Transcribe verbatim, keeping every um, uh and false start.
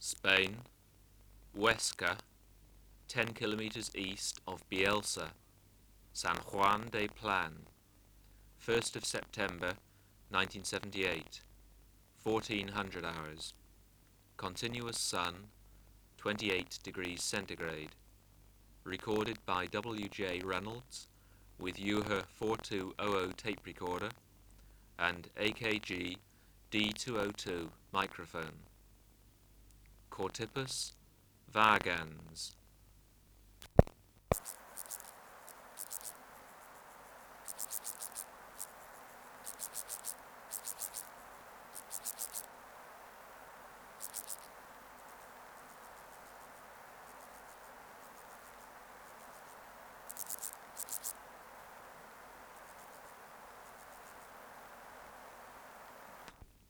Spain, Huesca, ten kilometers east of Bielsa, San Juan de Plan, first of September nineteen seventy-eight, fourteen hundred hours, continuous sun, twenty-eight degrees centigrade, recorded by W J Reynolds with U H A forty-two hundred tape recorder and A K G D two oh two microphone. Cortipus vagans,